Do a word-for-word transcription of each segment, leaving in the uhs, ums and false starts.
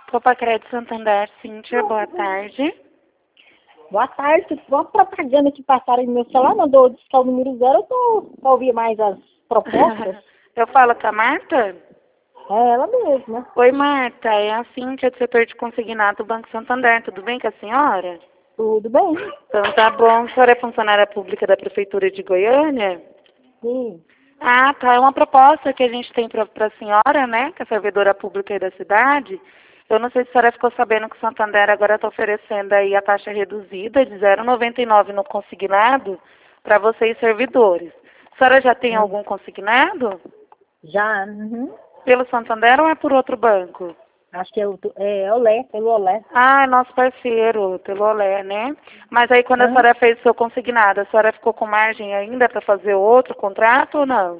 Copa Crédito Santander, Cíntia, boa tarde. Boa tarde, uma propaganda que passaram no meu celular, mandou discar o número zero, eu tô pra ouvir mais as propostas. Eu falo com a Marta? É ela mesma. Oi, Marta, é a Cíntia do setor de consignado do Banco Santander, tudo bem com a senhora? Tudo bem? Então tá bom, a senhora é funcionária pública da Prefeitura de Goiânia? Sim. Ah, tá, é uma proposta que a gente tem para a senhora, né, que é servidora pública aí da cidade. Eu não sei se a senhora ficou sabendo que o Santander agora está oferecendo aí a taxa reduzida de zero vírgula noventa e nove no consignado para vocês servidores. A senhora já tem Hum. algum consignado? Já, uhum. Pelo Santander ou é por outro banco? Acho que é o é, Olé, pelo Olé. Ah, é nosso parceiro, pelo Olé, né? Mas aí quando a Hum. senhora fez o seu consignado, a senhora ficou com margem ainda para fazer outro contrato ou não?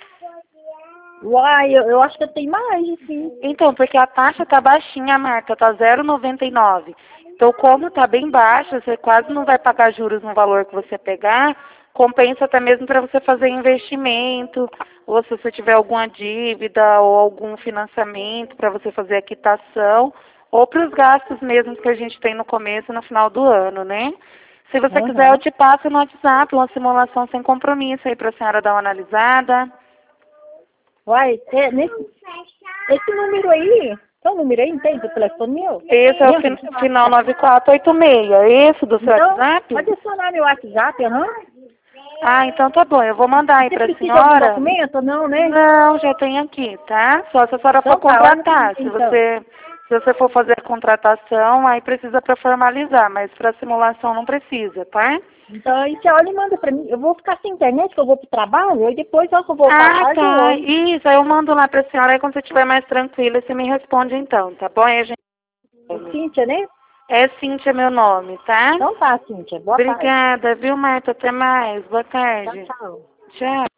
Uai, eu, eu acho que eu tenho mais, sim. Então, porque a taxa tá baixinha, Marta, tá zero vírgula noventa e nove. Então, como tá bem baixa, você quase não vai pagar juros no valor que você pegar, compensa até mesmo para você fazer investimento, ou se você tiver alguma dívida ou algum financiamento para você fazer a quitação, ou para os gastos mesmo que a gente tem no começo e no final do ano, né? Se você Uhum. quiser, eu te passo no WhatsApp uma simulação sem compromisso aí para a senhora dar uma analisada. Uai, é, nesse, esse número aí, tem um número aí, não tem, do telefone meu? Esse é o fin final nove quatro oito seis, esse do seu Então, WhatsApp? pode adicionar meu WhatsApp, aham. Ah, então tá bom, eu vou mandar aí Você pra precisa de algum senhora. documento ou não, né? Não, já tem aqui, tá? Só se a senhora for Então tá, olha contratar. Se então. você, se você for fazer a contratação, aí precisa para formalizar, mas para simulação não precisa, tá? Então aí você olha e manda pra mim. Eu vou ficar sem internet, que eu vou pro trabalho, e depois, ó, que eu voltar à Ah, tarde, eu tá. olho. Isso, aí eu mando lá pra senhora, aí quando você estiver mais tranquila, você me responde então, tá bom? Aí a gente... Cíntia, né? É Cíntia meu nome, tá? Então tá, Cíntia. Boa tarde. Obrigada, viu, Marta? Até mais. Boa Tchau, tarde. tchau. Tchau.